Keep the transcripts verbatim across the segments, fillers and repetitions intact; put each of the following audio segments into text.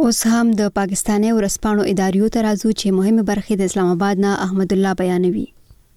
اوس هم د پاکستاني ورسپانو اداریو ته راځو چې مهمه برخه د اسلام آباد نه احمد الله بیانوي.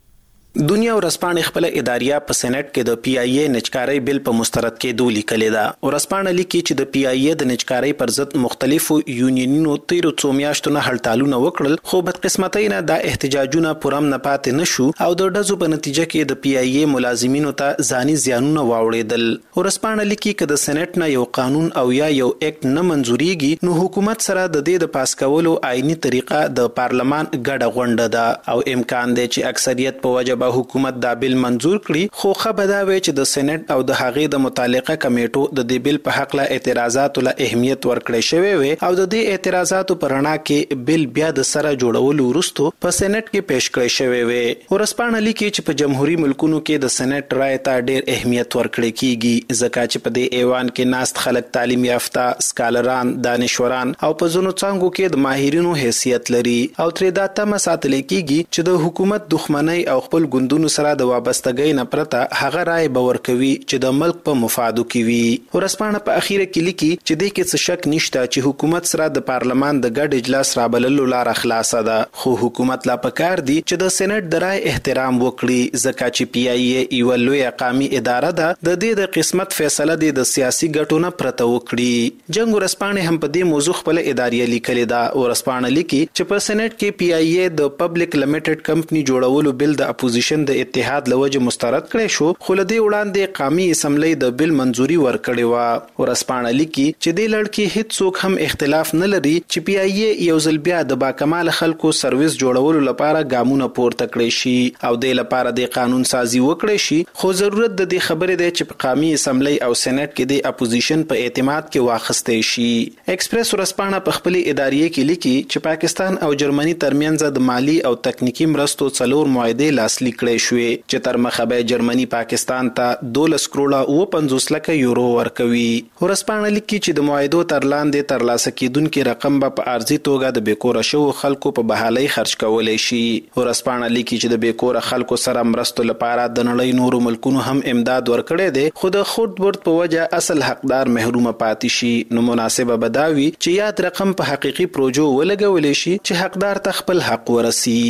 دنیا ورسپانې خپل اداریه په سېنات کې د پی آی ای نچکارۍ بل په مسترد کې دولی کړی دا. ورسپانه لیکي چې د پی آی ای د نچکارۍ پر ضد مختلفو یونینونو تیرو څو میاشتو نه هړتالونه وکړل، خو بدقسمتۍ نه دا احتجاجونه پرم نه پاتې نشو او د ډزو په نتیجه کې د پی آی ای ملازمینو ته ځاني زیانونه واوړېدل. ورسپانه لیکي چې د سېنات نه یو قانون او یا یو اکټ نه منزوريږي، نو حکومت سره د دې د پاس کولو آئینی طریقه د پارلمان ګډه غونډه ده او امکان دی چې اکثریت په وجه به حکومت دا بیل منزور کړي، خو خبره دا وی چې د سېنات او د هغې د متعلقه کمیټو د دې بیل په حق له اعتراضات له اهمیت ورکړی شوی وي او د دې اعتراضاتو پر رڼا کې بیل بیا د سره جوړولو وروسته په سېنات کې پیش کړی شوی وي. ورسپانه لیکي چې په جمهوریت ملکونو کې د سېنات رائے ته ډېر اهمیت ورکړی کیږي، ځکه چې په دې ایوان کې ناست خلک تعلیم یافته، سکالران، دانشوران او په ځینو څانګو کې د ماهرینو حیثیت لري او ترې دا تمه ساتل کیږي چې د حکومت دښمنۍ او خپل ګوندونو سره د وابستګۍ نه پرته هغه رائے باور کوي چې د ملک په مفادو کې وي. ورسپانه په اخیره کې لیکي چې دې کې څه شک نشته چې حکومت سره د پارلمان د ګډ اجلاس رابللو لار خلاصه ده، خو حکومت لا پکار دی چې د سېنات د رائے احترام وکړي، ځکه چې پی آی ای یو لوی قومي اداره ده، د دې د قسمت فیصله د سیاسي ګټو نه پرته وکړي. جنگ ورسپانه هم په دې موضوع خپل اداریه لیکلې ده. ورسپانه لیکي چې په سېنات کې پی آی ای د پبلک لیمیټډ کمپنی جوړولو بل د اپوزیشن د اتحاد لوجه مسترد کړی شو، خو لدې وړاندې قومي اسمبلی د بل منزوري ورکړی و. ورسپانه لیکي چې د لړکی هیڅوک هم اختلاف نه لري چې پی آی ای یو ځل بیا د باکمال خلکو سرویس جوړولو لپاره ګامونه پورته کړی شي او د لپاره د قانون سازي وکړي شي، خو ضرورت د دې خبرې دی چې په قومي اسمبلی او سېنات کې د اپوزیشن په اعتماد کې واخستې شي. ایکسپریس ورسپانه په خپل اداریه کې لیکي چې پاکستان او جرمني ترمنځ د مالی او تکنیکی مرستو څلور معاهدې لاسلیک کړي شوې چې تر مخه به جرمني پاکستان ته دولس کروڑه او پنځوس لکه یورو ورکوي. ورسپانه لیکي چې د معاهدو تر لاندې تر لاسه کېدونکي رقم به په ارزي توګه د بیکوره شو خلکو په بحالي خرج کولای شي. ورسپانه لیکي چې د بیکوره خلکو سره مرستو لپاره د نړۍ نورو ملکونو هم امداد ورکړي دي، خو د خود ورت په وجه اصل حقدار محروم پاتې شي، نو مناسبه بداوي چې یاد رقم په حقيقي پروژو ولګول شي چې حقدار ته خپل حق ورسي.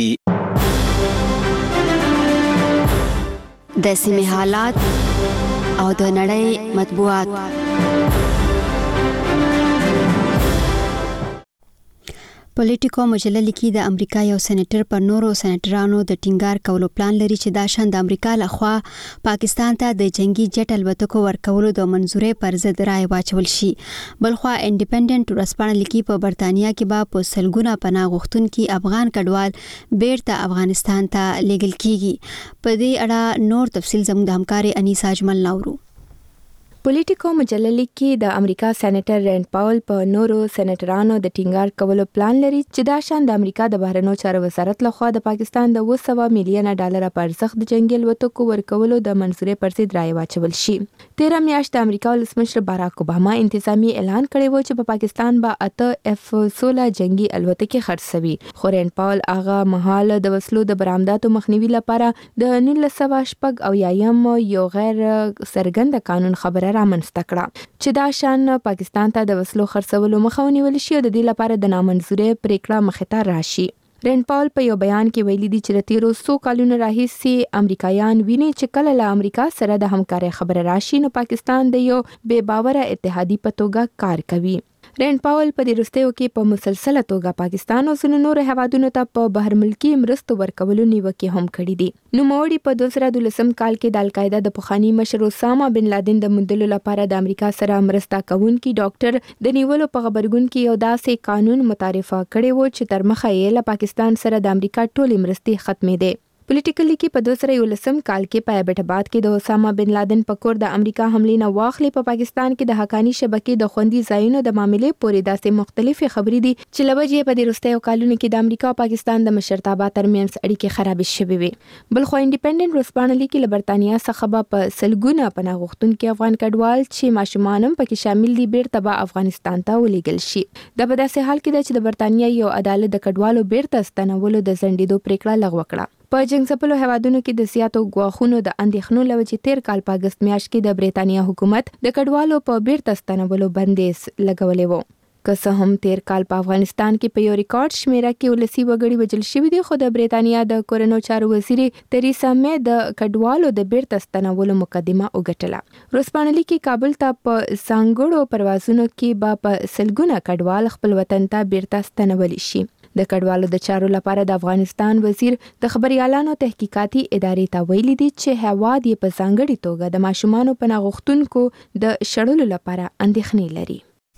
د سیمې حالات او د نړۍ مطبوعات. پولیټیکو مجله لیکي د امریکا یو سېنیټر پر نورو سېنیټرانو د ټینګار کولو پلان لري چې دا شان د امریکا لخوا پاکستان ته د جنگي جټ الوتکو ورکولو د منزورې پر ضد رائے واچول شي. بلخوا انډیپندنت ورسپانه لیکي په برتانیا کې به په سلګونه پناه غوښتونکي افغان کډوال بیرته افغانستان ته لیږل کیږي. په دې اړه نور تفصیل زموږ د همکارې انیسا اجمل ناورو. پولیټیکو مجله لیکي د امریکا سېنیټر رینډ پاول په نورو سېنیټرانو د ټینګار کولو پلان لري چې دا شان د امریکا د بهرنیو چارو وزارت لخوا د پاکستان د اوه سوه میلیونه ډالر په ارزښت د جنگي الوتکو ورکولو د منزورې پر ضد رائے واچول شي. تیره میاشت د امریکا ولسمشر باراک اوباما انتظامی اعلان کړی و چې په پاکستان به اته اف سوله جنگي الوتکې خرڅوي، خو رینډ پاول هغه مهال د وسلو د برآمداتو مخنیوي لپاره د نولس سوه شپږ او یایم یو غیر څرګند قانون خبره رامنځته کړه چې دا شان پاکستان ته د وسلو خرڅولو مخه ونیول شي او د دې لپاره د نامنظورۍ پریکړه مخې ته راشي. رینډ پاول په یو بیان کې ویلي دي چې د تیرو څو کلونو راهیسې امریکایان ویني چې کله له امریکا سره د همکارۍ خبره راشي نو پاکستان د یو بې باوره اتحادي په توګه کار کوي. رینډ پاول په دې وروستیو کې په مسلسله توګه پاکستان او ځینو نورو هیوادونو ته په بهر ملکي مرستو ورکولو نیوکې هم کړې دي. نوموړي په دوه زره دولسم کال کې د القاعده د پخواني مشر اسامه بن لادن د موندلو لپاره د امریکا سره مرسته کوونکي ډاکټر د نیولو په خبرګون کې یو داسې قانون متعارفه کړی و چې تر مخه یې له پاکستان سره د امریکا ټولې مرستې ختمې دي. پولیټیکلی کې په دوه زره یولسم کال کې په ایبټ آباد کې د اسامه بن لادن په کور د امریکا حملې نه واخلې په پاکستان کې د حقانی شبکې د خوندي ځایونو د معاملې پورې داسې مختلفې خبرې دي چې لوجې په دې وروستیو کالونو کې د امریکا او پاکستان د مشرتابه ترمنځ اړیکې خرابې شوې وي. بل خو انډیپندنت ورسپانه لیکي له برتانیا څخه به په سلګونه پناه غوښتونکي افغان کډوال چې ماشومان هم پکې شامل دي بیرته به افغانستان ته ولېږل شي. دا په داسې حال کې ده چې د برتانیا یو عدالت د کډوالو بیرته ستنولو د ځنډېدو پریکړه لغوه کړه. په جنګ ځپلو هیوادونو کې د زیاتو ګواښونو د اندېښنو له وجې تیر کال په اګست میاشت کې د بریتانیا حکومت د کډوالو په بیرته ستنولو بندیز لګولی و. که څه هم تیر کال په افغانستان کې په یو ریکارډ شمیره کې ولسی وګړي وژل شوي دي، خو د بریتانیا د کورنو چارو وزیر تریسا مې د کډوالو د بیرته ستنولو مقدمه وګټله. ورځپاڼه لیکي کابل ته په ځانګړو پروازونو کې به په سلګونه کډوال خپل وطن ته بیرته ستنولی شي. د کډوالو د چارو لپاره د افغانستان وزیر د خبريالانو تحقیقاتي ادارې ته ویلي دي چې هواد یې په ځانګړي توګه د ماشومانو پناه غوښتونکو د شړلو لپاره اندېښنې لري.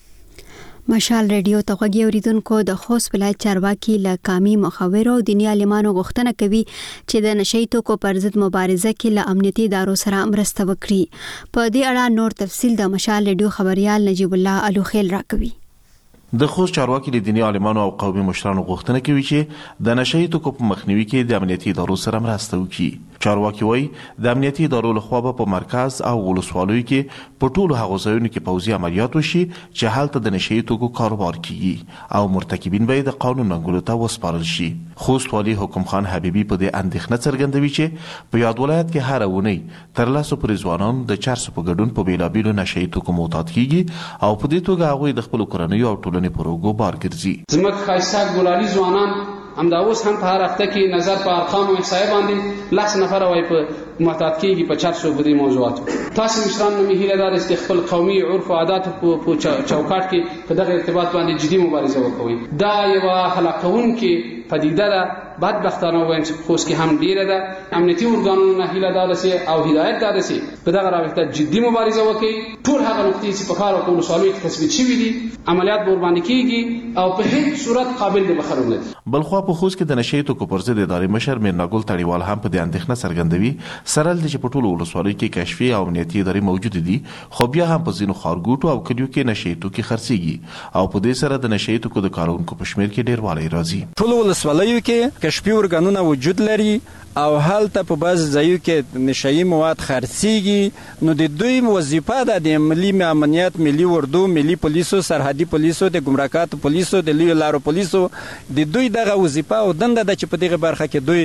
مشال ریډیو ته غوږی اوریدونکو، د خوست ولایت چارواکي له قامي مخاورو او دیني عالمانو غوښتنه کوي چې د نشئی توکو پر ضد مبارزه کې له امنیتي ادارو سره مرسته وکړي. په دې اړه نور تفصیل د مشال ریډیو خبريال نجیب الله الوخیل راکوي. د خوست چارواکي د دیني عالمانو او قومي مشرانو غوښتنه کوي چې د نشئی توکو په مخنیوي کې د امنیتي ادارو سره مرسته وکړي. چارواکي وایي د امنیتي ادارو لخوا به په مرکز او ولسوالیو کې په ټولو هغو ځایونو کې پوځي عملیات وشي چې هلته د نشئی توکو کاروبار کیږي او مرتکبین به د قانون منګولو ته وسپارل شي. خوست والي حکم خان حبیبي په دې اندېښنه څرګندوي چې په یاد ولایت کې هر اونۍ تر لسو پورې ځوانان د چرسو په ګډون په بیلابیلو نشئی توکو معتاد کیږي او په دې توګه هغوی د خپلو کورنیو او ټولنې پروګو بار ګرځي. زموږ ښایسته ګلالي ځوانان همدا اوس هم په هر هفته کې نظر په ارقام او احصایه باندې لس نفره وایي په معتاد کېږي په چرسو په دې موضوعاتو. تاسو مشران نه مې هیله دار است چې خپل قومي عرف او عاداتو په چوکاټ کې په دغه ارتباط باندې جدي مبارزه وکوي. دا یوه هلاکوونکې پدیده ده. بدبختانه وایم چې خوست کې هم ډیره ده. امنیتي ارګانونو نه هیله دار سي او هدایت دار سي په دغه راوخته جدي مبارزه وکړي. ټول هغه نقطې چې په کار او کولو سالوي تثبیت شوي دي عملیات به ورباندې کیږي او په هیڅ صورت قابل د بخښلو نه دي. بلخوا په خوست کې د نشئی توکو پر ضد ادارې مشر میرنا ګل تړیوال هم په دې اندېښنه څرګندوي. سره له دې چې په ټولو ولسوالیو کې کشفي او امنیتي ادارې موجود دي، خو بیا هم په ځینو ښارګوټو او کلیو کې نشئی توکي خرڅېږي او په دې سره د نشئی توکو د کارونکو په شمېر کې ډېروالی راځي. ټولو ولسوالیو کې کشفي ارګانونه وجود لري او هلته په بعض ځایو کې نشئی مواد خرڅېږي. نو د دوی وظیفه ده د ملي امنیت، ملي اردو، ملي پولیسو، سرحدي پولیسو، د ګمرکاتو پولیسو، د لویو لارو پولیسو، د دوی دغه وظیفه او دنده ده چې په دغه برخه کې دوی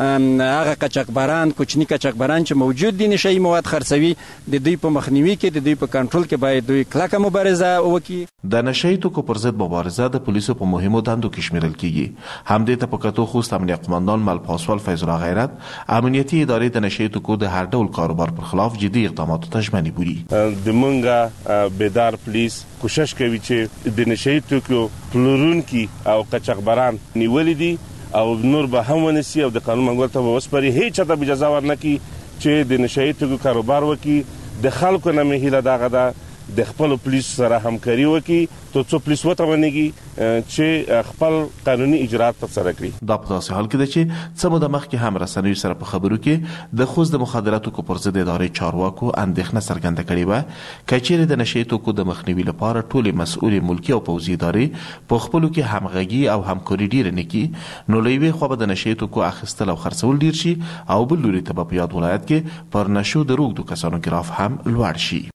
هغه قاچاقبران، کوچني قاچاقبران چې موجود دي نشئی مواد خرڅوي، د دوی په مخنیوي کې، د دوی په کنټرول کې باید دوی کلکه مبارزه وکړي. د نشئی توکو پر ضد مبارزه د پولیسو په مهمو دندو کې شمیرل کیږي. همدې ته په کتو خوست امنیه قماندان مل پاسوال فیض الله غیرت امنیتي ادارې د نشئی توکو د هر ډول کاروبار پر خلاف جدي اقداماتو ته ژمنې بولي. د مونږه بیدار پولیس کوشش کوي چې د نشئی توکو پلورونکي او قاچاقبران نیولې دي او نور به هم ونیسي او د قانون منګول ته وسپاري. هیڅ چاته به اجازه ورنکړي چې د نشئی توکو کاروبار وکړي. د خلکو نه مې هیله دغه ده د خپل پولیس سره همکاري وکړي تر څو پولیس وتوانېږي چې خپل قانوني اجرات ترسره کړي. دا په داسې حال کې ده چې څه موده مخکې هم رسنیو سره په خبرو کې د خوست د مخدره توکو پر ضد ادارې چارواکو اندېښنه څرګنده کړې وه که چیرې د نشئی توکو د مخنیوي لپاره ټولې مسؤلې ملکي او پوځي ادارې په خپلو کې همغږي او همکاري ډېره نه کړي، نو له یوې خوا به د نشئی توکو اخیستل او خرڅول ډېر شي او بل لوري ته به په یاد ولایت کې پر نشو د روږدو کسانو ګراف هم لوړ شي.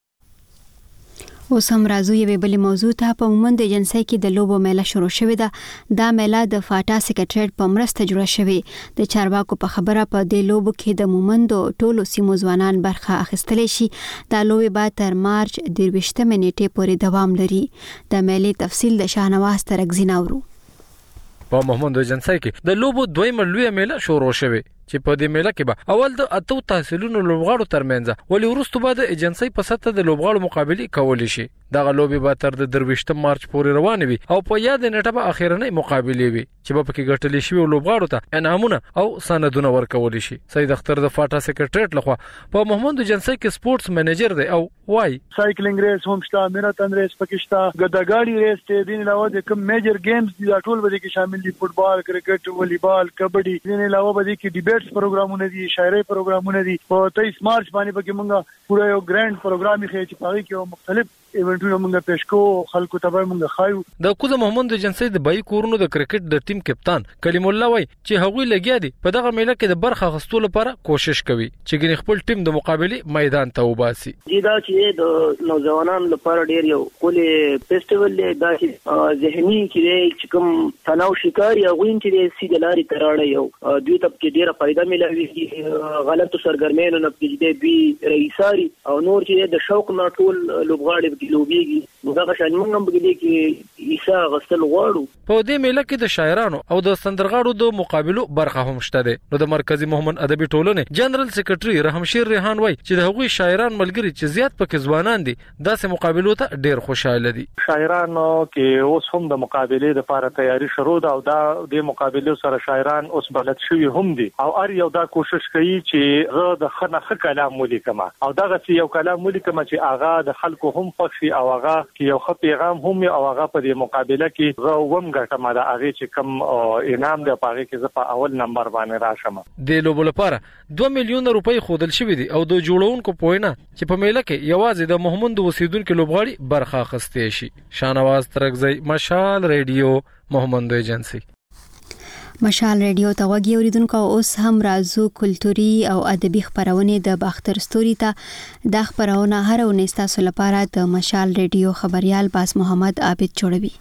اوس هم راځو یوې بلې موضوع ته. په مومند ایجنسۍ کې د لوبو میله شروع شوې ده. دا میله د فاټا سکریټریټ په مرسته جوړه شوې. د چارواکو په خبره په دې لوبو کې د مومندو ټولو سیمو ځوانان برخه اخیستلی شي. دا لوبې به تر مارچ درویشتمې نیټې پورې دوام لري. د میلې تفصیل د شاهنواز ترکزي ناورو. په مومند ایجنسۍ کې د لوبو دویمه لویه میله شروع شوې چې په دې میله کې به اول د اتو تحصیلونو لوبغاړو ترمنځ ولې وروسته به د ایجنسۍ په سطح د لوبغاړو مقابلې کولی شي. دغه لوبې به تر د درویشتم مارچ پورې روانې وي او په یاد نیټه به اخیرنۍ مقابلې وي چې به پکې ګټلې شوي لوبغاړو ته انعامونه او سندونه ورکولی شي. سید اختر د فاټا سکریټریټ لخوا په مومند ایجنسۍ کې سپورټس منیجر دی او وای سایکلینګ ریس هم شته، میراتن ریس پکې شته، ګډاګاړي ریس ته دین علاوه د کوم میجر گیمز دي ټول به کې شامل دي. فوټبال، کرکټ، والیبال، کبډي، دین علاوه به کې ډیبیټس پروګرامونه دي، شاعري پروګرامونه دي. په تیئیس مارچ باندې پکې مونږه پوره یو ګرانډ پروګرام یې چې پاره کې مختلف ایونټونه مونږه پیش کوو، خلکو ته به مونږه خایو. د کوزه محمد ایجنسۍ د بای کورونو د کرکټ د ټیم کپتان کلیم الله وای چې هغوی لګیا دي په دغه میله کې د برخه اخیستلو لپاره کوشش کوي چې ګنې خپل ټیم د مقابله میدان ته وباسي. دا چې د نوجوانانو لپاره ډیر یو کولې فیسټیوال دی. دا چې ذهني کې کوم تناو شکار یا غوین چې سیده لاري تراړه یو دوی ته کې ډیره فائدہ ملوي. غلطو سرګرمیانو نه کې دوی رئیساري او نور چې د شوق نه ټول لوبغاړي کې لوبيږي نو دا شان موږ هم بګدي کې عیسی غسل غواړو. په دې میله کې د شاعرانو او د سندرغاړو د مقابلو برخه هم شته ده. نو د مرکزی مومن ادبي ټولنې جنرال سیکریټري رحمشیر ریحان وای چې د هغوی شاعران ملګری چې زیات پکې ځوانان دي داسې مقابلو ته ډیر خوشاله دي. شاعرانو کې اوس هم د مقابلې لپاره تیاری شروع ده او دا د مقابلو سره شاعران اوس بلد شوي هم دي او ار یو دا کوشش کوي چې زه د خنه خ کلام ولیکم او دغه یو کلام ولیکم چې اغا د خلکو هم خوشي او اغا کې یو خ پیغام هم او اغا په دې مقابله کې زه ووم ګټم دا هغه چې کم انعام دی پاره کې زه په اول نمبر باندې راشم. د لوبو لپاره دوه میلیون روپۍ خودل شوې دي او د جوړونکو پوینه چې په میله کې یوازې د محمد اوسیدونکو لوبغاړي برخه اخیستې شي. شانواز ترکزی مشال ریډیو محمد ایجنسی. مشال ریډیو ته وګورئ اوریدونکو اوس هم رازو کلتوري او ادبي خبرونه د باختر ستوري ته د خبرونه هر ونې تاسو لپاره د مشال ریډیو خبريال باز محمد عابد جوړوي.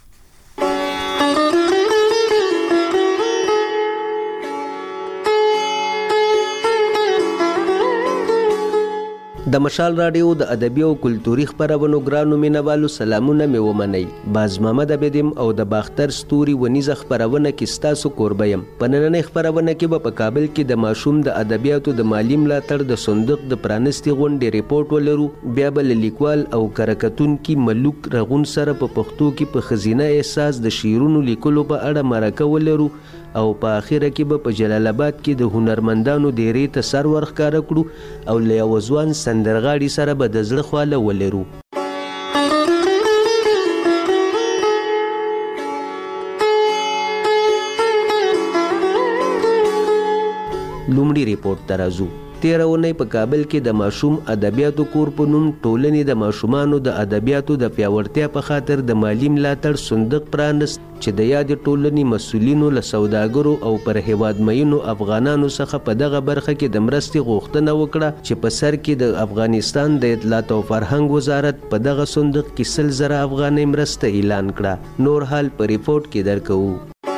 د مشال رادیو د ادبي او کلتوري خبرونو ګرانو مینوالو سلامونه مې ومنئ. باز محمد عابدیم او د باختر ستوري ونیزه خبرونه کې ستاسو کوربه یم. په نننۍ خبرونه کې به په کابل کې د ماشوم د ادبیاتو د مالی ملاتړ د صندوق د پرانستي غونډې ریپورت ولرو. بیا به لیکوال او کرکټونکي ملوک رغون سره په پښتو کې په خزینه احساس د شیرونو لیکلو په اړه مرکه ولرو او په اخیره کې به په جلال آباد کې د هنرمندانو ډیرې ته سر ورښکاره کړو او له یو ځوان سندرغاړي سره به د زړه خواله ولرو. لومړی ریپورت ته راځو. تیره اونۍ په کابل کې د ماشوم ادبیاتو کور په نوم ټولنې د ماشومانو د ادبیاتو د پیاوړتیا په خاطر د مالی ملاتړ صندوق پرانست چې د یادې ټولنې مسؤلینو له سوداګرو او پر هیواد مینو افغانانو څخه په دغه برخه کې د مرستې غوښتنه وکړه چې په سر کې د افغانستان د اطلاعات او فرهنګ وزارت په دغه صندوق کې سل زره افغانۍ مرسته اعلان کړه. نور حال په ریپورت کې درکوو.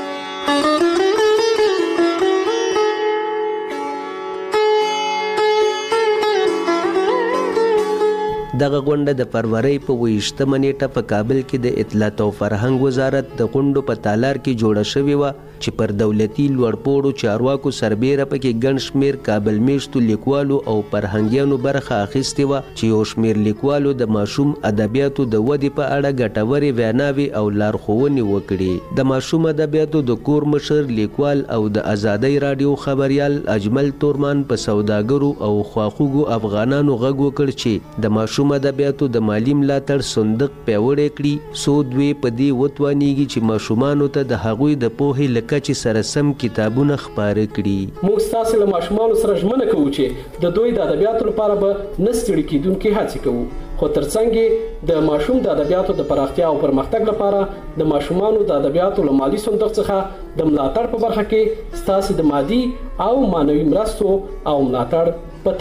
دغه غونډه د فروری په اوویشتمه نیټه په کابل کې د اطلاعات او فرهنګ وزارت د غونډو په تالار کې جوړه شوې وه چې پر دولتي لوړپوړو چارواکو سربیره پکې ګڼ شمېر کابل میشتو لیکوالو او فرهنګیانو برخه اخیستې وه چې یو شمېر لیکوالو د ماشوم ادبیاتو د ودې په اړه ګټورې ویناوې او لارښوونې وکړې. د ماشوم ادبیاتو د کور مشر لیکوال او د ازادۍ راډیو خبریال اجمل تورمان په سوداګرو او خواخوږو افغانانو غږ وکړ چې د ماشوم ادبیاتو د مالی ملاتړ صندوق پیاوړی کړي څو دوی په دې وتوانیږي چې ماشومانو ته د هغوی د پوهې له کچې سره سم کتابونه خپاره کړي. موږ ستاسو له ماشومانو سره ژمنه کوو چې د دوی د ادبیاتو لپاره به نه ستړي کیدونکې هڅې کوو خو ترڅنګ د ماشوم د ادبیاتو د پراختیا او پرمختګ لپاره د ماشومانو د ادبیاتو له مالی صندوق څخه د ملاتړ په برخه کې ستاسو د مادي او معنوي مرستو او ملاتړ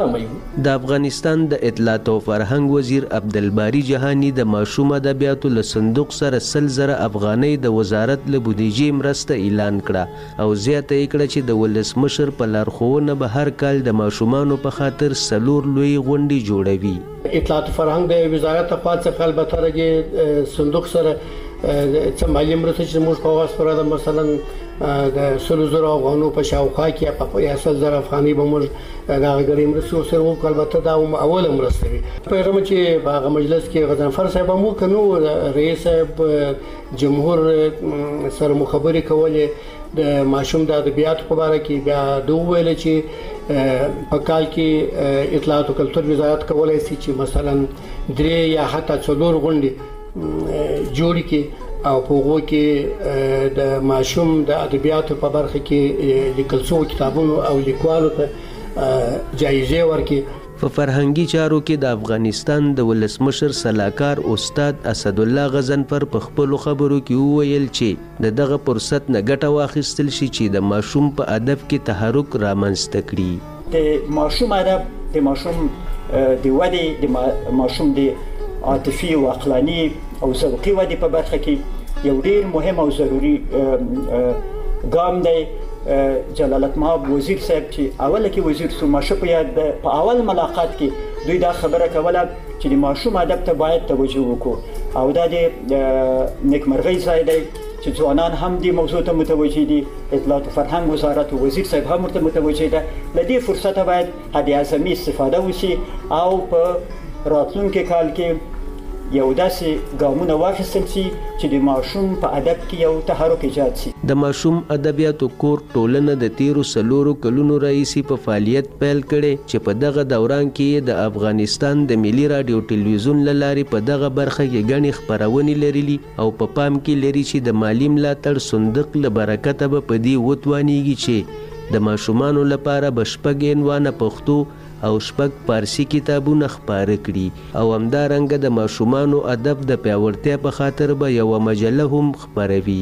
د افغانستان د اطلاعات او فرهنګ وزیر عبدالباری جهانی د ماشوم ادبیاتو له صندوق سره سل زره افغانۍ د وزارت له بودیجې مرسته اعلان کړه او زیاته یې کړه چې د ولسمشر په لارښوونه به هر کال د ماشومانو په خاطر څلور لوی غونډې جوړوي. اطلاعات او فرهنګ د وزارت خوا څخه البته راځي صندوق سره څه مالی مرسته چې موږ په واسطه د مثلا د سلو زره افغانو په شاوخوا کې په یاسل زره افغانۍ به موږ دا غړي مرسته سره وکړو. البته دا اوله مرسته وي. پیغام چې په هغه مجلس کې غضنفر صاحب مو کنو رئیس جمهور سره مخابره کولې د ماشوم د ادبیاتو په اړه کې بیا دوه ویل چې په کال کې اطلاعات او کلتور وزارت کولای شي چې مثلا درې یا حتی څلور غونډې جوړ کړي او په هغه کې د ماشوم د ادبیاتو په برخه کې لیکل شوی کتابونو او لیکوالو ته جایزې ورکړي. په فرهنګي چارو کې د افغانستان د ولسمشر سلاکار استاد اسد الله غضنفر په خپل خبرو کې وویل چې د دغه فرصت نه ګټه واخیستل شي چې د ماشوم په ادب کې تحرک رامنځته کړي. د ماشوم ادب د ماشوم د ودې د ماشوم د عاطفي او عقلاني او ذوقي ودې په برخه کې یو ډیر مهم او ضروری ګام دی. جلالت مآب وزیر صاحب چې اوله کې وزیر سو ماشه په یاد په اول ملاقات کې دوی دا خبره کوله چې د ماشوم ادب ته باید توجه وکړو او دا د نیکمرغۍ ځای دی چې ځوانان هم دې موضوع ته متوجه دي. اطلاعات او فرهنګ وزارت او وزیر صاحب هم ورته متوجه ده. له دې فرصته باید حد اعظمي استفاده وشي او په راتلونکي کال کې یو داسې ګامونه واخیستل شي چې د ماشوم په ادب کې یو تحرک ایجاد شي. د ماشوم ادبیاتو کور ټولنه د تیرو سلورو کلونو راهیسې په فعالیت پیل کړي چې په دغه دوران کې د افغانستان د ملي رادیو ټلویزیون له لارې په دغه برخه کې ګڼې خپرونې لرلي او په پام کې لري چې د مالي ملاتړ صندوق له برکته به په دې وتوانیږي چې د ماشومانو لپاره به شپږ عنوانه پښتو او شپږ فارسی کتابونه خپاره کړي او همدارنګه د ماشومانو ادب د پیاوړتیا په خاطر به یوه مجله هم خپروي.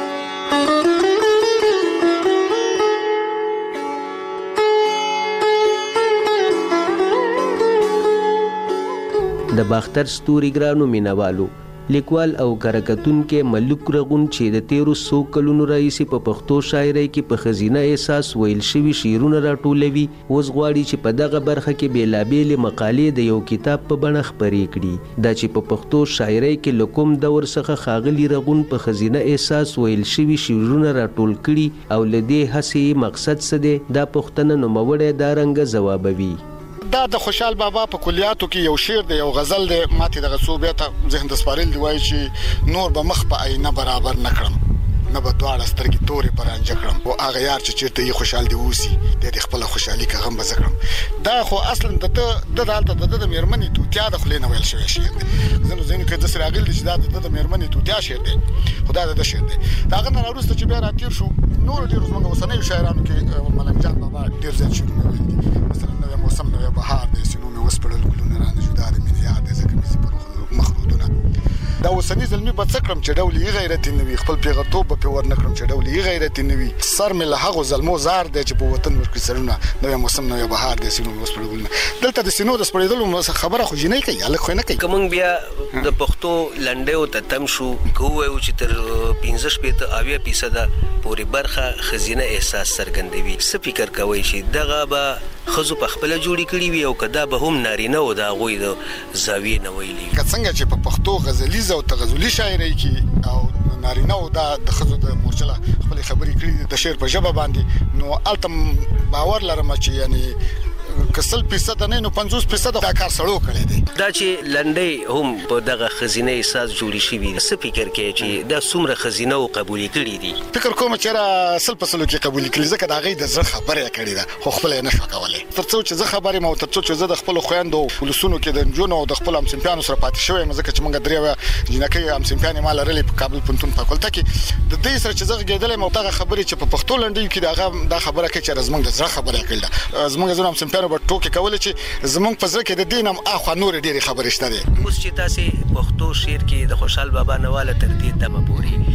د باختر ستوري ګرانو مینوالو، لیکوال او کرکټونکي ملک رغون چې د تیرو څو کلونو راهیسې په پښتو شاعرۍ کې په ښځینه احساس ویل شوي شعرونه راټولوي، اوس غواړي چې په دغه برخه کې بېلابېلې مقالې د یو کتاب په بڼه خپرې کړي. دا چې په پښتو شاعرۍ کې له کوم دور څخه ښاغلي رغون په ښځینه احساس ویل شوي شعرونه راټول کړي او له دې هڅې مقصد څه دی، دا پوښتنه نوموړی دارنګه ځوابوي. دا د خوشحال بابا په کلیاتو کې یو شعر دی، یو غزل دی، ماته دغه څو بیته ذهن د سپارل دی، وایي چې نور به مخ په آینه برابر نکړم، نه به دواړه سترګې تورې پرانجه کړم، او هغه یار چې چېرته یې خوشحال دی اوسي د دې خپله خوشحالي که غم به زه کړم. دا خو اصلا د ده د هلته د ده د مېرمنې توتیا د خولې نه ویل شوی شعر دی. ځینو ځایونو کې داسې راغلي دي چې دا د ده د مېرمنې توتیا شعر دی، خو دا د ده شعر دی. د هغه نه راوروسته چې بیا راتېر شو، نورو ډېرو زموږ اوسنیو شاعرانو کې ملنګ جان بابا ډېر زیات شعرونه ویلي دي. مثلا نوی موسم، نوی بهار دی، سینو مې وسپړل ګلونه رانه جدا د مینې یاد دی، ځکه مې زه پر مخ رودونه. دا اوسني زلمي به څه کړم چې ډول یې غیرتي نه وي، خپل پیغلتوب به پرې ور نه کړم چې ډول یې غیرتي نه وي. سر مې له هغو زلمو زار دی چې په وطن ورکړي سرونه، نوی موسم، نوی بهار دی، سینو مې وسپړل ګلونه. دلته د سینو د سپړېدلو خبره خو جینۍ کوي، هلک خو یې نه کوي. که موږ بیا د پښتو لنډیو ته تم شو، که ووایو چې تر پنځه شپېته اویا فیصده پورې برخه ښځینه احساس څرګندوي، څه فکر کوئ چې دغه به ښځو په خپله جوړې کړي وي او که دا به هم نارینه و د هغوی د زاویې نه ویلي وي؟ که څنګه چې په پښتو غزلیزه او تغزلي شاعرۍ کې او نارینه و دا د ښځو د مورچله خپلې خبرې کړي دي د شعر په ژبه باندې، نو هلته باور لرم چې یعنې که سل فیصده نه نو پنځوس فیصده دا کار سړو کړی دی. دا چې لنډۍ هم په دغه ښځینه احساس جوړې شوي، څه فکر کوې چې دا څومره ښځینه و قبولې کړي دي؟ فکر کوم چې را سل په سلو کې قبولې کړي، ځکه د هغې د زړه خبره یې کړې ده، خو خپله یې نه شوه کولی. تر څو چې زه خبر یم او تر څو چې زه د خپلو خویندو ولسونو کې د نجونو او د خپلو همصنفیانو سره پاتې شوی یم، ځکه چې موږ درې جینکۍ همصنفیانې ما لرلې په کابل پوهنتون فاکولته کې، د دې سره چې زه غږېدلی یم او دغه خبرې چې په پښتو لنډیو کې د هغه دا خبره کوي چې زموږ د زړه خبره یې کړې ده. زموږ ځینو همصنفیانو به ټوکې کولې چې زموږ په زړه کې د دې نه هم اخوا نورې ډېرې خبرې شته دي. اوس چې تاسې پښتو شعر کې د خوشحال بابا نواله تر دې دمه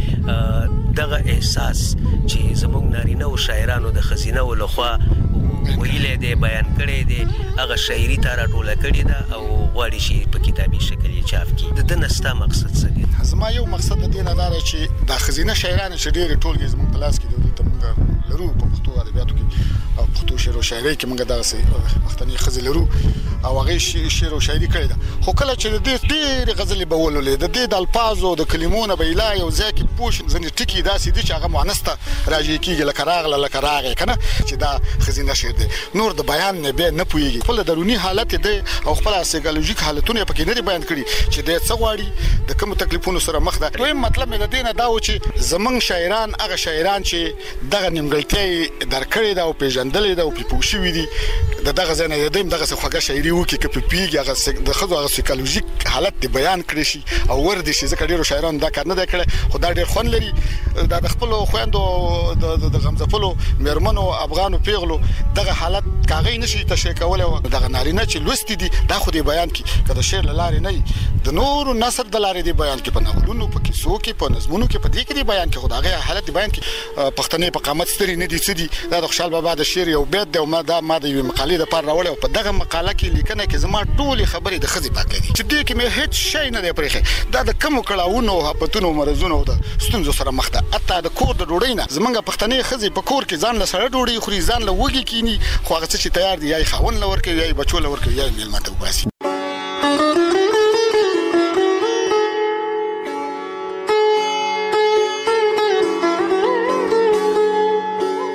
پورې دغه احساس چې زموږ نارینه و شاعرانو د ښځینهو لخوا ویلی دی، بیان کړی دی، هغه شاعري تا راټوله کړې ده او غواړي چې په کتابي شکل یې چاپ کړي، د ده نه ستا مقصد څه دی؟ زما یو مقصد د دې نه دا دی چې دا ښځینه شاعرانې چې ډېرې ټولګې زموږ په لاس کې دي، دلته موږ لرو په پښتو ادبیاتو کې او پښتو شعر او شاعرۍ کې موږ دغسې پښتنې ښځې لرو او هغې شعر او شاعري کړې ده. خو کله چې د دې ډېرې غزلې به ولولې، د دې د الفاظو د کلمو نه به اله یو ځای کې پوه شي، ځینې ټکي داسې دي چې هغه مؤنث ته راجع کېږي، لکه راغله لکه راغی، که نه چې دا ښځینه شعر دی. نور د بیان نه بیا نه پوهېږي، خپل دروني حالت یې دی او خپل سایکالوژیک حالتونه یې پکې نه دي بیان کړي چې دی څه غواړي، د کومو تکلیفونو سره مخ ده. دویم مطلب مې د دې نه دا و چې زموږ شاعران هغه شاعران چې دغه نیمګړتیا یې درکړې ده او پېژندلې ده او پرې پوه شوي دي، د دغه ځای نه د دوی هم دغسې خوږه شاعري وکړي، که پرې پوهېږي هغه د ښځو هغه سایکالوژیک حالت دې بیان کړی شي او ور دې شي، ځکه ډېرو شاعرانو دا کار نه دی کړی، خو دا ډېر خوند لري. دا د خپلو خویندو د غمځپلو مېرمنو افغانو پیغلو دغه حالت که هغې نه شي تشریح کولی، دغه نارینه چې لوستي دي دا خو دې بیان کړي، که د شعر له لارې نه وي، د نورو نثر د لارې دې بیان کړي، په ناولونو، په کیسو کې، په نظمونو کې، په دې کې دې بیان کړي، خو د هغې حالت دې بیان کړي. پښتنې په قامت سترې نه دي، څه دي، دا د خوشحال بابا د شعر یو بیت دی او ما دا ما د یوې مقالې دپاره راوړی او په دغه مقاله کې لیکنه کې زما ټولې خبرې د ښځې پاکې دي چې دې کې مې هېڅ شی نه دی پرېښی. دا د کومو کړاوونو او آفتونو او مرضونو او د ستونزو سره مخ ده. حتی د کور د ډوډۍ نه زموږ پښتنې ښځې په کور کې ځان له سړه ډوډۍ خوري، ځان له وږي کیني، خو هغه څه چې تیار دي یا یې خاوند له ورکوي یا یې بچو له ورکوي یا یې مېلمه ته وباسي.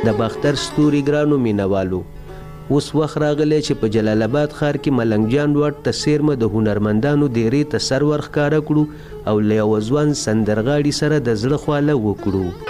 د باختر ستوري ګرانو مینوالو، اوس وخت راغلی چې په جلال آباد ښار کې ملنګ جان واټ ته څیرمه د هنرمندانو ډیرې ته سر ورښکاره کړو او له یوه ځوان سندرغاړي سره د زړه خواله وکړو.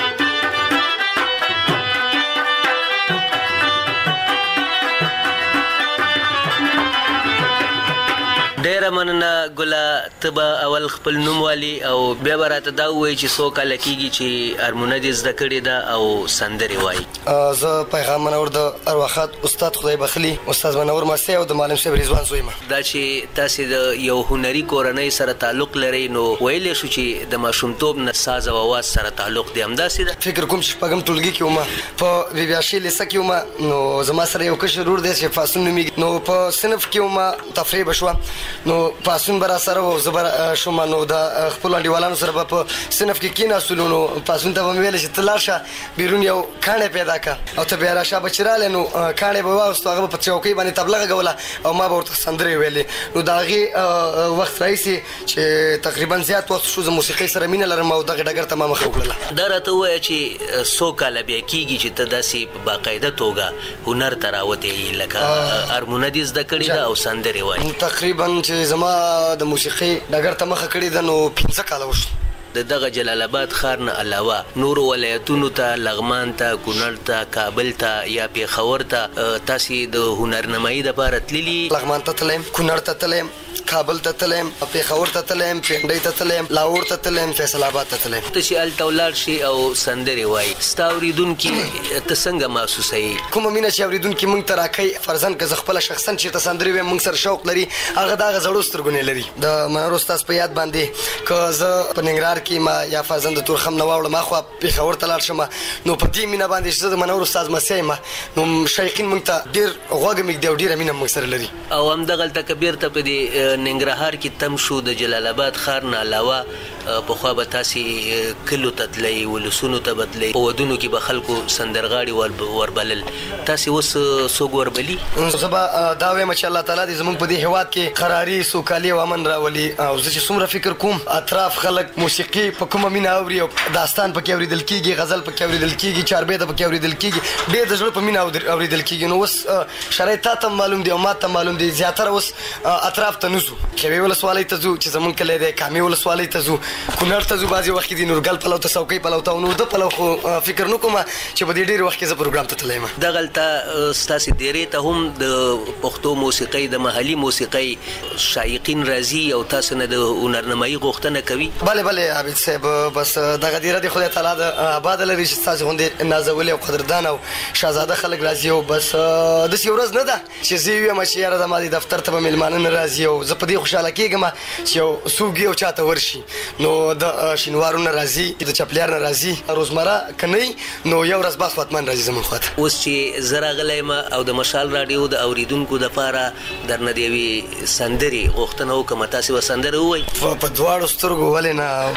ډیره مننه ګله، ته به اول خپل نوم والي او بیا به راته دا ووایي چې څو کاله کېږي چې ارمونه دې زده کړې ده او سندرې وایي؟ زه پیغام منور د ارواښاد استاد خدای بخلي استاد منور ماستی او د معلم صاحب رضوان زوی یم. دا چې تاسې د یو هنري کورنۍ سره تعلق لرئ نو ویلی شو چې د ماشومتوب نه ساز او اواز سره تعلق دی، همداسې ده؟ فکر کوم چې شپږم ټولګي کې وم، په بیبیاشي لیسه کې وم، نو زما سره یو کشر ورور دی چې فاسون نومیږي، نو په صنف کې وم، تفریح به شوه، نو پاسون به را سره و، زه به شوم، نو د خپلو انډیوالانو سره به په صنف کې کېناستلو، نو پاسون ته به مې ویل چې ته لاړ شه بیرون یو کاڼی پیدا کړه او ته بیا راشه به چې رالی، نو کاڼی به واغوستو، هغه به په چوکۍ باندې طبله غږوله او ما به ورته سندرې ویلې. نو د هغې وخت راهیسې چې تقریبا زیات وخت شو زه موسیقۍ سره مینه لرم او دغې ډګر ته ما مخه وکړله. دا راته ووایه چې څو کاله بیا کېږي چې ته داسې په باقاعده توګه هنر ته راوتې، لکه ارمونه دې زده کړې ده او سندرې وایي؟ تقریبا چې زما د موسیقۍ ډګر ته مخه کړې ده نو پنځه کاله وشو. د دغه جلال آباد ښار نه علاوه نورو ولایتونو ته، لغمان ته، کونړ ته، کابل ته یا پېښور ته تاسې د هنرنمایي دپاره تللي؟ لغمان ته تللی یم، کونړ ته تللی یم، کابل ته تللی یم، پېښور ته تللی یم، پنډۍ ته تللی یم، لاهور ته تللی یم، فیصل آباد ته تللی یم. ته چې هلته ولاړ شي او سندرې وایي، ستا اورېدونکي ته څنګه محسوسوي؟ کومه مینه چې اورېدونکي موږ ته راکوي، فرضاً که زه خپله شخصاً چېرته سندرې وایم موږ سره شوق لري، هغه د هغه زړو سترګو نه لري. د منور استاذ په یاد باندې که زه په ننګرهار کې ما یا فرضاً د تورخم نه واوړم اخوا پېښور ته لاړ شم، نو په دې مینه باندې چې زه د منور استاذ مسیح یم، نو شایقین موږ ته ډېر غوږ مږدي او ډېره مینه موږ سره لري. او همدغلته که بیرته په دې ننګرهار کې تم شو د جلال آباد ښار نه علاوه پخوا به تاسې کلو ته تلئ، ولسونو ته به تلئ، په ودونو کې به خلکو سندرغاړي وربلل، تاسې اوس څوک وربلي؟ زه به دا وایم چې الله تعالی دې زموږ په دې هېواد کې قراري، سوکالي او امن راولي. او زه چې څومره فکر کوم اطراف خلک موسیقي په کومه مینه اوري او داستان پکې اورېدل کېږي، غزل پکې اورېدل کېږي، چاربیته پکې اورېدل کېږي، ډېر د زړه په مینه اورېدل کېږي. نو اوس شرایط تا ته معلوم دي او ما ته معلوم دي، زیاتره اوس اطراف ته نه ځو، کیوي ولسوالۍ ته ځو چې زمونږ کلی دی، کامې ولسوالۍ ته ځو، کونړ ته ځو، بعضې وخت کې د نورګل پلو ته، څوکۍ پلو ته، نو د پلو خو فکر نه کومه چې په دې ډېر وخت کې زه پروګرام ته تللی یم. دغلته ستاسې دیرې ته هم د پښتو موسیقۍ، د محلي موسیقۍ شایقین راځي او تاسو نه د هنرنمایي غوښتنه کوي؟ بله بله عابد صاحب، بس دغه دیره دې خدای تعالی د آباده لري چې ستاسې غوندې نازولي او قدردان او شهزاده خلک راځي، او بس داسې یو ورځ نه ده چې زه ویم چې یاره زما دې دفتر ته به مېلمانه نه راځي، او زه په دې خوشحاله کېږم چې یو څوک یو چاته ورشي، نو د شینوارو نه راځي، د چپلیار نه راځي، روزمره که نه نو یو ورځ بس حتما راځي زموږ خواته. اوس چې زه راغلی یم او د مشال راډیو د اورېدونکو دپاره درنه د یوې سندرې غوښتنه وکړم، تاسې به سندرې ووایي؟ په دواړو سترګو ولې نه.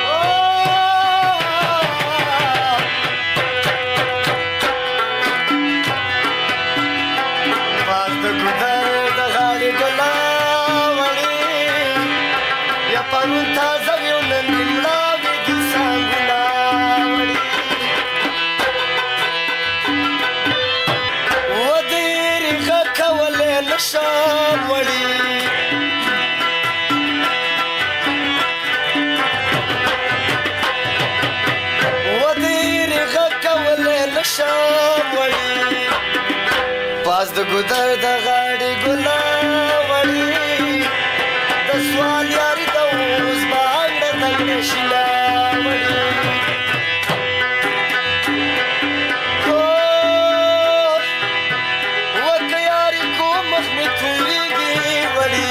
پاس د ګودر د غاړې ګلا وړي، د سوال یاري د اوس باندې د شیلا وړي، هو وکه یاري کو مخ مې توریږي وړي،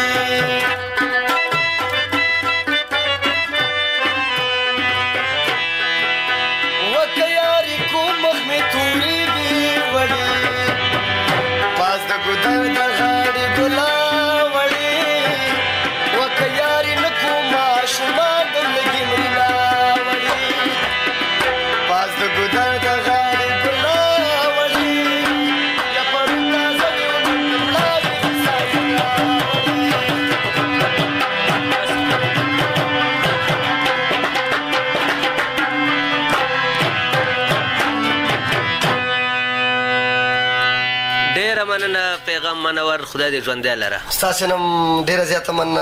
وکه یاري کو مخ مې توریږي وړي، پاس د ګودر د مننه پیغام منور، خدای دې ژوندی لره. ستاسو نم ډیره زیاته مننه.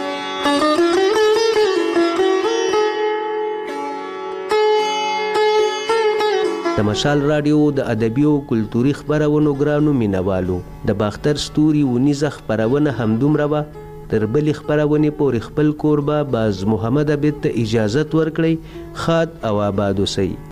د مشال رادیو د ادبي او کلتوري خبرونو ګرانو مینوالو، د باختر ستوري ونیزه خبرونه همدومره وه. تر بلې خبرونې پورې خپل کوربه باز محمد عبید ته اجازت ورکړئ. ښاد او آباد اوسئ.